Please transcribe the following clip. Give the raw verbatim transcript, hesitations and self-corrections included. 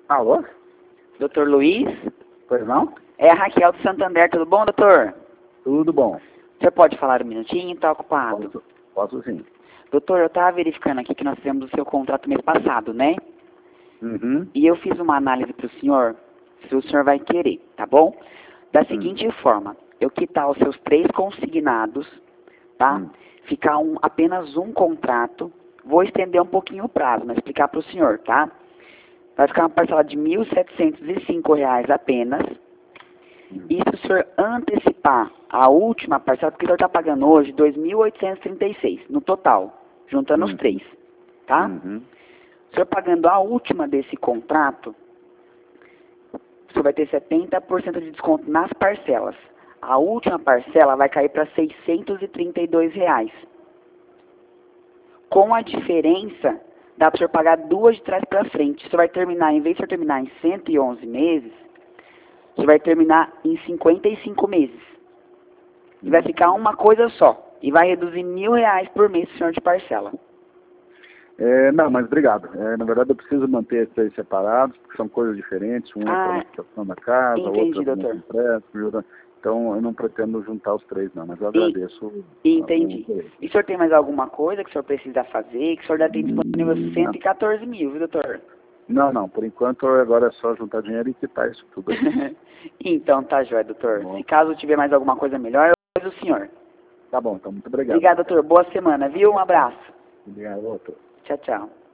Alô? doutor Luiz? Pois não? É a Raquel do Santander, tudo bom, doutor? Tudo bom. Você pode falar um minutinho? Está ocupado? Posso, posso sim. Doutor, eu estava verificando aqui que nós fizemos o seu contrato mês passado, né? Uhum. E eu fiz uma análise para o senhor, se o senhor vai querer, tá bom? Da seguinte Hum. forma, eu quitar os seus três consignados, tá? Hum. Ficar um, apenas um contrato, vou estender um pouquinho o prazo, mas explicar para o senhor, tá? Vai ficar uma parcela de mil setecentos e cinco reais apenas. Hum. E se o senhor antecipar a última parcela, porque o senhor está pagando hoje dois mil oitocentos e trinta e seis no total, juntando os Hum. três, tá? Uhum. O senhor pagando a última desse contrato, o senhor vai ter setenta por cento de desconto nas parcelas. A última parcela vai cair para seiscentos e trinta e dois reais. Com a diferença, dá para o senhor pagar duas de trás para frente. O senhor vai terminar, em vez de o senhor terminar em cento e onze meses, o senhor vai terminar em cinquenta e cinco meses. E vai ficar uma coisa só. E vai reduzir mil reais por mês, senhor, de parcela. É, não, mas obrigado. É, na verdade, eu preciso manter esses três separados, porque são coisas diferentes. Um é Ah, para a questão da casa, entendi, outro é doutor. para empréstimo. Então, eu não pretendo juntar os três, não. Mas eu E, agradeço. entendi. O... E o senhor tem mais alguma coisa que o senhor precisa fazer? Que o senhor já tem disponível cento e quatorze mil, viu, doutor? Não, não. Por enquanto, agora é só juntar dinheiro e quitar isso tudo aí. Então, tá jóia, doutor. Bom. Se caso tiver mais alguma coisa melhor, eu aviso o senhor. Tá bom, então muito obrigado. Obrigado, doutor. Boa semana, viu? Um abraço. Obrigado, outro. Tchau, tchau.